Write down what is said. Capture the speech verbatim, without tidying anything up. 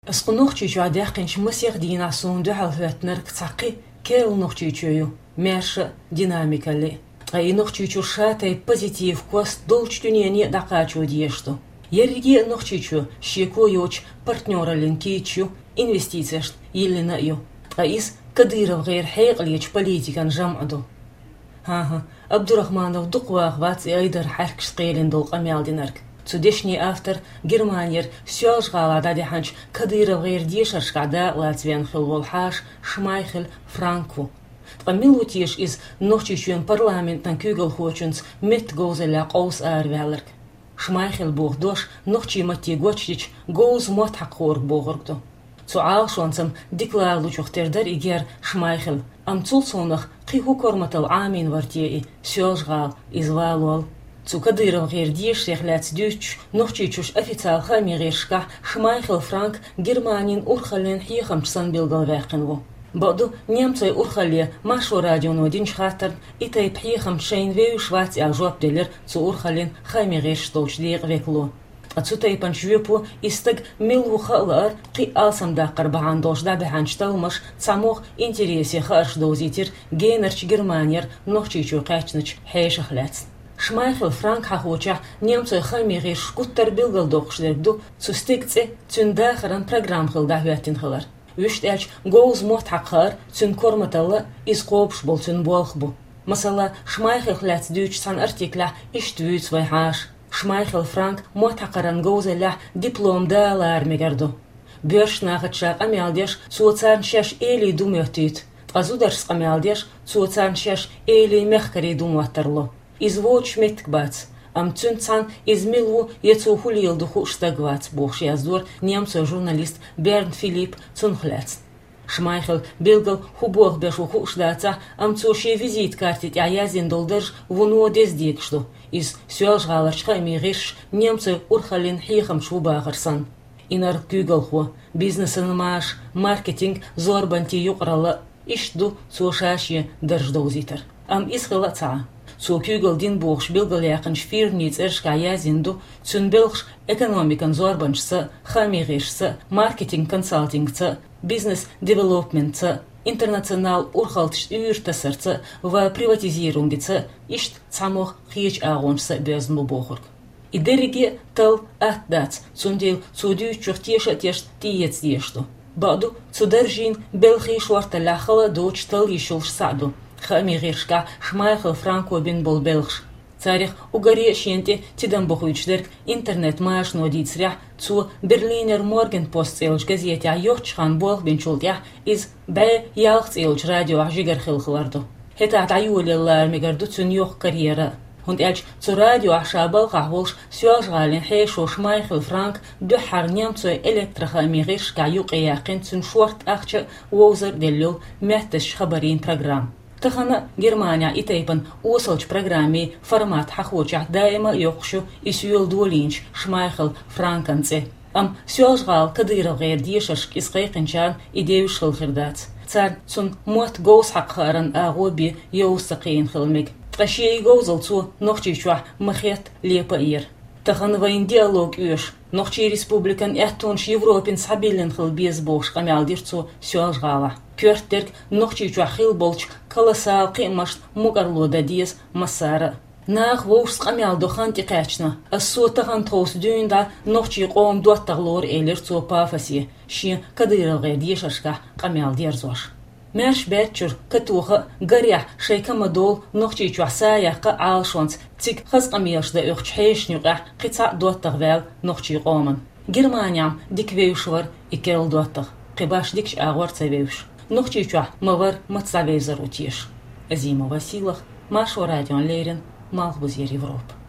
اسقنوختي عادقنش مسيخ دينا صون دو حلفت نرك تساقي كيل نوختي تشيو مارش ديناميكا لي اي نوختي تشو شاتاي بوزيتيف كوست долч тюнени дакачу диешто ерги нохти тчу шеко йоч партнера линкичу инвестицияш елена ю раис Кадыров غير حيق ليش политикан жамаду ها Абдурахманов дуквах вац и айдар харкш قيلن дол قميالدинарк Цудешний автор Германьер сёжгала дади ханч Кадыров غير дишаш када Латвиян хил волхаш Шмайхель Франку Тqamilutiesh из нохчичуен парламентан кюгел хочунс мет гозеля қоус арвелерк Шмайхель бог дош нохчи мати гочич гоуз мот хақорг богоргду Цуал шонсам диклар лучухтердер игер Шмайхель амцул сонах қиху корматал амин вартии сёжгал извалуал Цу Кадыров غير диш рехляц дюч нохчичуш официал хамирешка Шмайхель Франк Германин урхален хихамчсан билгал вяқинву بعدو نيمتي أورخالية ماشو راديو نودين شخاطر إتاي بحيخم شين ويو شوات أجواب دلر تو أورخالين خايمي غيش توش ديق ويكلو أتسو تايبان شويبو إستق ميلو خالار قي آسم داقر بحان دوش دا بحان شتاومش تساموخ انتريسي خارش دوزيتر جينرش جرمانير نوخشيشو قاچنش حيش أخلات Шмайхель Франк хахоча немцой хами غيش كتر بيلغل دوخش دردو تسو ستيكتسي تون داخران программ خل داهواتين خلار Виштяч гоуз мот хақар цун корматала из қобш бол цун болхбу. Масала Шмайхель хляц дюч сан артикля иштвюц вайхаш. Шмайхель Франк мот хақаран гоузеля диплом дала армигарду. Бёрш нахачак амялдеш цуоцан шеш эли думётит. Тқазударс амялдеш цуоцан шеш эли мехкари думватарло. Извоч меткбац. Амцун цан измилу ецу хулил духу штагвац бухш яздор немцой журналист Берн Филипп Цунхляц. Шмайхель билгал хубох бешу хушдаца амцу ше визит картит аязин долдерж вуну дездикшту из сёжгаларчха мириш немцой урхалин хихам шубагырсан. Инар кюгалху бизнесен маш маркетинг зорбанти юqrala ишду цушаши держдозитер. Ам исхилаца Цу кюгел дин бухш билгал яқынш фирниц эршка язинду цун билгш экономикан зорбаншса, хамиришса, маркетинг консалтингца, бизнес девелопментца, интернационал урхалтш юртасарца, ва приватизирунгица, ишт цамох хич агоншса безму бохург. И дереге тал атдац, цундел цудю чухтеша теш тиец ешту. Баду цудержин белхи шварта ляхала доч тал ишулш саду. Хамиришка Шмайхель Франко бин бол белгш. Царих угаре шенте тидам бохуичдерк интернет маш нодицря цу Берлинер Моргенпост элч газете айохчхан бол бин чултя из бе ялхц элч радио ажигер хилхларду. Хета таюлеллар мигарду цун йох карьера. Хунд элч цу радио ашабал қахволш сёжгалин хейшо Шмайхель Франк ду харнямцой электрохамиришка юқ яқин цун шорт ахча воузер деллюл мэттеш хабарин программ. Тахана Германия итайпан усалч программе формат хахоча дайма йохшу исюэл дуолинч Шмайхель Франканце. Ам сёжгал Кадыров غير дишаш исқайқинчан идеюш хилхирдац. Цар цун мот гоус хақхаран агоби йоусақин хилмиг. Ташей гоузал цу нохчичуа махет лепа ир. Тахан вайн диалог юш. Нохчи республикан эхтунш Европин сабилен хил безбош камялдир цу сёжгала. Кёртерк нохчичуа хил болч колоссал қимашт мугарло дадиес масара. Нах воус камял доханти қачна. Ассо тахан тоус дюнда нохчи қом дуаттарлор элер цу пафаси. Ши Кадыров غير дишашка камял дерзош. Мерш бетчур катуха гаря шейкама дол нохчичуа саяққа алшонц цик хаз камиашда ұқч хейшнюға қица дуаттарвел нохчи қоман. Германиям диквеюшвар икел дуаттар. Қибаш дикш ағвар цавеюш. Нохчичуа мавар мацавейзар утиш. Азима Василах, Машо Радион Лерин, Малхбузер Европа.